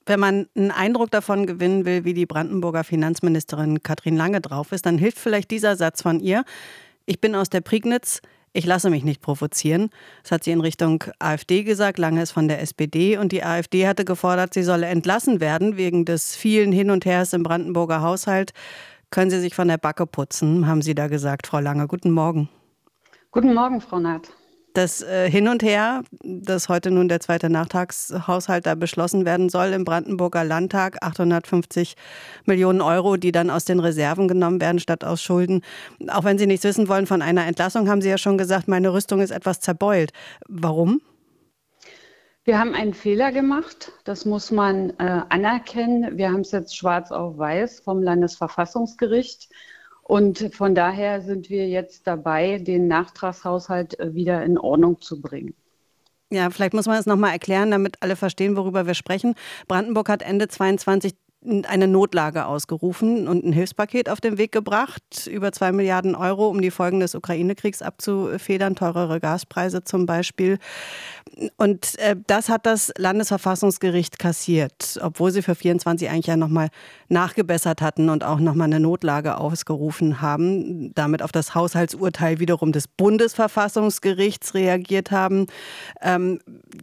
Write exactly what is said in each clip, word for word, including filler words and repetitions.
Wenn man einen Eindruck davon gewinnen will, wie die Brandenburger Finanzministerin Katrin Lange drauf ist, dann hilft vielleicht dieser Satz von ihr: Ich bin aus der Prignitz, ich lasse mich nicht provozieren. Das hat sie in Richtung AfD gesagt. Lange ist von der S P D und die AfD hatte gefordert, sie solle entlassen werden wegen des vielen Hin und Hers im Brandenburger Haushalt. Können Sie sich von der Backe putzen, haben Sie da gesagt, Frau Lange. Guten Morgen. Guten Morgen, Frau Naht. Das äh, Hin und Her, dass heute nun der zweite Nachtragshaushalt da beschlossen werden soll im Brandenburger Landtag, achthundertfünfzig Millionen Euro, die dann aus den Reserven genommen werden statt aus Schulden. Auch wenn Sie nichts wissen wollen von einer Entlassung, haben Sie ja schon gesagt, meine Rüstung ist etwas zerbeult. Warum? Wir haben einen Fehler gemacht, das muss man äh, anerkennen. Wir haben es jetzt schwarz auf weiß vom Landesverfassungsgericht. Und von daher sind wir jetzt dabei, den Nachtragshaushalt äh, wieder in Ordnung zu bringen. Ja, vielleicht muss man es nochmal erklären, damit alle verstehen, worüber wir sprechen. Brandenburg hat Ende zweiundzwanzig eine Notlage ausgerufen und ein Hilfspaket auf den Weg gebracht. Über zwei Milliarden Euro, um die Folgen des Ukraine-Kriegs abzufedern, teurere Gaspreise zum Beispiel. Und äh, das hat das Landesverfassungsgericht kassiert, obwohl sie für vierundzwanzig eigentlich ja nochmal nachgebessert hatten und auch nochmal eine Notlage ausgerufen haben, damit auf das Haushaltsurteil wiederum des Bundesverfassungsgerichts reagiert haben. Ähm,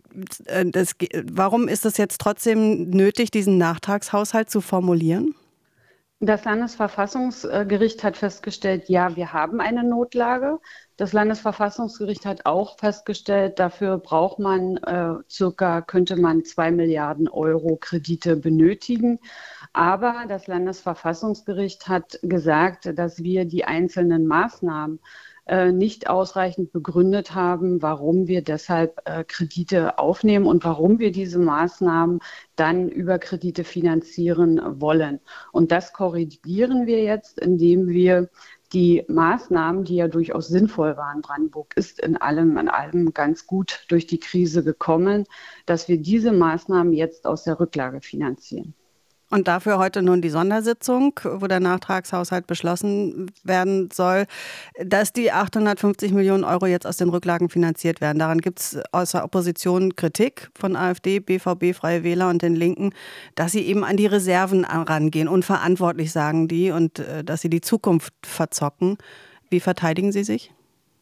das, warum ist es jetzt trotzdem nötig, diesen Nachtragshaushalt zu formulieren? Das Landesverfassungsgericht hat festgestellt, ja, wir haben eine Notlage. Das Landesverfassungsgericht hat auch festgestellt, dafür braucht man äh, circa, könnte man zwei Milliarden Euro Kredite benötigen. Aber das Landesverfassungsgericht hat gesagt, dass wir die einzelnen Maßnahmen äh, nicht ausreichend begründet haben, warum wir deshalb äh, Kredite aufnehmen und warum wir diese Maßnahmen dann über Kredite finanzieren wollen. Und das korrigieren wir jetzt, indem wir die Maßnahmen, die ja durchaus sinnvoll waren, Brandenburg ist in allem, in allem ganz gut durch die Krise gekommen, dass wir diese Maßnahmen jetzt aus der Rücklage finanzieren. Und dafür heute nun die Sondersitzung, wo der Nachtragshaushalt beschlossen werden soll, dass die achthundertfünfzig Millionen Euro jetzt aus den Rücklagen finanziert werden. Daran gibt es aus der Opposition Kritik von AfD, B V B, Freie Wähler und den Linken, dass sie eben an die Reserven rangehen, unverantwortlich, sagen die, und äh, dass sie die Zukunft verzocken. Wie verteidigen Sie sich?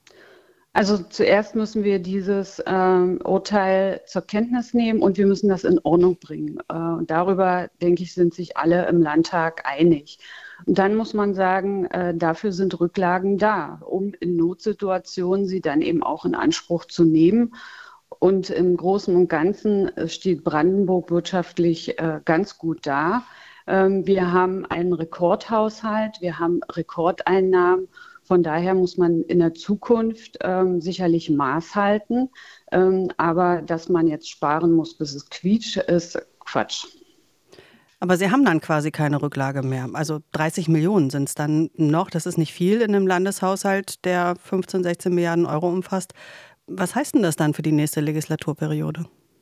Also zuerst müssen wir dieses ähm, Urteil zur Kenntnis nehmen und wir müssen das in Ordnung bringen. Äh, und darüber, denke ich, sind sich alle im Landtag einig. Und dann muss man sagen, äh, dafür sind Rücklagen da, um in Notsituationen sie dann eben auch in Anspruch zu nehmen. Und im Großen und Ganzen steht Brandenburg wirtschaftlich äh, ganz gut da. Ähm, wir haben einen Rekordhaushalt, wir haben Rekordeinnahmen. Von daher muss man in der Zukunft ähm, sicherlich Maß halten. Ähm, aber dass man jetzt sparen muss, bis es quietscht, ist Quatsch. Aber Sie haben dann quasi keine Rücklage mehr. Also dreißig Millionen sind es dann noch. Das ist nicht viel in einem Landeshaushalt, der fünfzehn, sechzehn Milliarden Euro umfasst. Was heißt denn das dann für die nächste Legislaturperiode?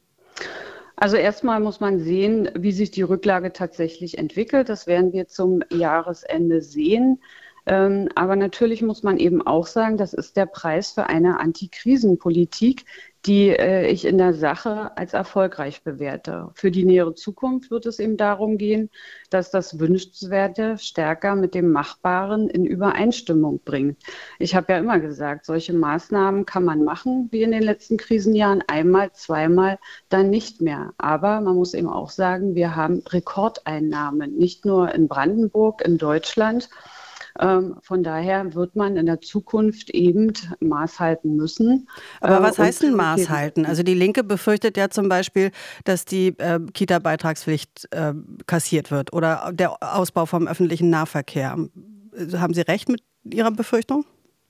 Also erstmal muss man sehen, wie sich die Rücklage tatsächlich entwickelt. Das werden wir zum Jahresende sehen. Ähm, aber natürlich muss man eben auch sagen, das ist der Preis für eine Antikrisenpolitik, die äh, ich in der Sache als erfolgreich bewerte. Für die nähere Zukunft wird es eben darum gehen, dass das Wünschenswerte stärker mit dem Machbaren in Übereinstimmung bringt. Ich habe ja immer gesagt, solche Maßnahmen kann man machen, wie in den letzten Krisenjahren, einmal, zweimal, dann nicht mehr. Aber man muss eben auch sagen, wir haben Rekordeinnahmen, nicht nur in Brandenburg, in Deutschland. Ähm, von daher wird man in der Zukunft eben Maß halten müssen. Aber Äh, was und heißt denn Prioritäten Maß halten? setzen. Also die Linke befürchtet ja zum Beispiel, dass die äh, Kita-Beitragspflicht äh, kassiert wird oder der Ausbau vom öffentlichen Nahverkehr. Haben Sie recht mit Ihrer Befürchtung?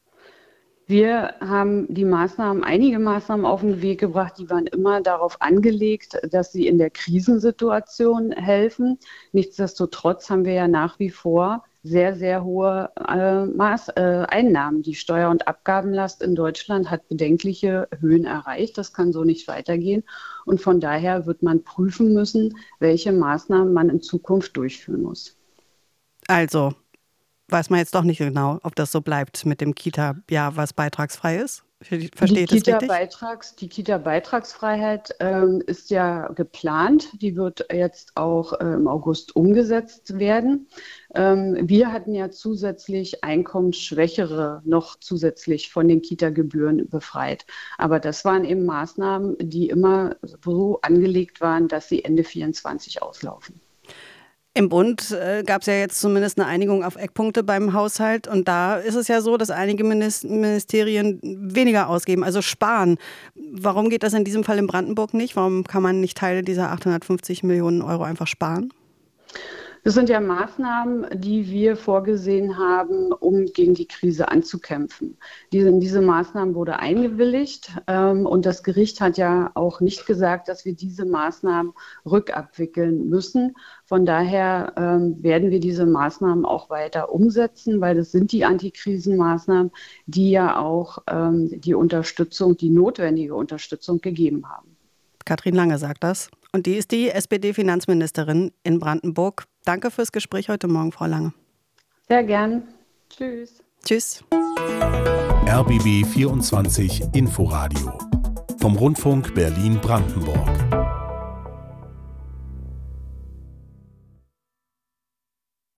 Wir haben die Maßnahmen, einige Maßnahmen auf den Weg gebracht, die waren immer darauf angelegt, dass sie in der Krisensituation helfen. Nichtsdestotrotz haben wir ja nach wie vor sehr, sehr hohe äh, Maß, äh, Einnahmen. Die Steuer- und Abgabenlast in Deutschland hat bedenkliche Höhen erreicht. Das kann so nicht weitergehen. Und von daher wird man prüfen müssen, welche Maßnahmen man in Zukunft durchführen muss. Also weiß man jetzt doch nicht genau, ob das so bleibt mit dem Kita-Jahr, was beitragsfrei ist. Verstehe ich das richtig? Kita-Beitrags, die Kita-Beitragsfreiheit ähm, ist ja geplant. Die wird jetzt auch äh, im August umgesetzt werden. Ähm, wir hatten ja zusätzlich Einkommensschwächere noch zusätzlich von den Kita-Gebühren befreit. Aber das waren eben Maßnahmen, die immer so angelegt waren, dass sie Ende vierundzwanzig auslaufen. Im Bund äh, gab es ja jetzt zumindest eine Einigung auf Eckpunkte beim Haushalt. Und da ist es ja so, dass einige Ministerien weniger ausgeben, also sparen. Warum geht das in diesem Fall in Brandenburg nicht? Warum kann man nicht Teile dieser achthundertfünfzig Millionen Euro einfach sparen? Das sind ja Maßnahmen, die wir vorgesehen haben, um gegen die Krise anzukämpfen. Diese, diese Maßnahmen wurde eingewilligt ähm, und das Gericht hat ja auch nicht gesagt, dass wir diese Maßnahmen rückabwickeln müssen. Von daher ähm, werden wir diese Maßnahmen auch weiter umsetzen, weil das sind die Antikrisenmaßnahmen, die ja auch ähm, die Unterstützung, die notwendige Unterstützung gegeben haben. Katrin Lange sagt das. Und die ist die S P D-Finanzministerin in Brandenburg. Danke fürs Gespräch heute Morgen, Frau Lange. Sehr gern. Tschüss. Tschüss. R B B vierundzwanzig Inforadio vom Rundfunk Berlin-Brandenburg.